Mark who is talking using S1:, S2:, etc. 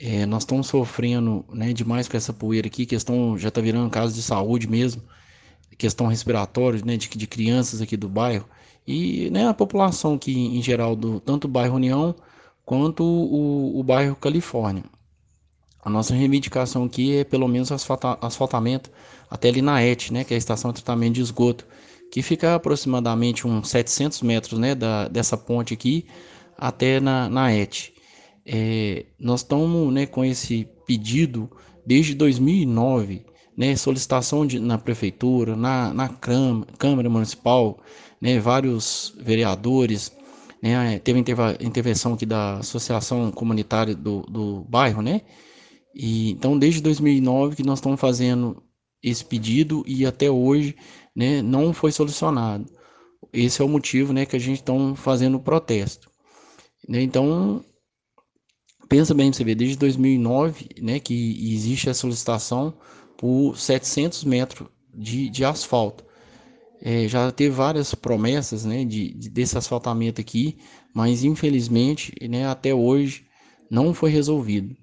S1: Nós estamos sofrendo, né, demais com essa poeira aqui, questão já está virando caso de saúde mesmo, questão respiratória, né, de crianças aqui do bairro e, né, a população aqui em geral do tanto o bairro União quanto o bairro Califórnia. A nossa reivindicação aqui é pelo menos asfaltamento até ali na ET, né, que é a estação de tratamento de esgoto, que fica aproximadamente uns 700 metros, né, dessa ponte aqui até na ET. Nós estamos, né, com esse pedido desde 2009, né, solicitação na prefeitura, na Câmara Municipal, né, vários vereadores, né, teve intervenção aqui da Associação Comunitária do bairro, né, e então desde 2009 que nós estamos fazendo esse pedido e até hoje, né, não foi solucionado. Esse é o motivo, né, que a gente está fazendo o protesto, né? Então pensa bem, você vê, desde 2009, né, que existe a solicitação por 700 metros de asfalto. Já teve várias promessas, né, desse asfaltamento aqui, mas infelizmente, né, até hoje não foi resolvido.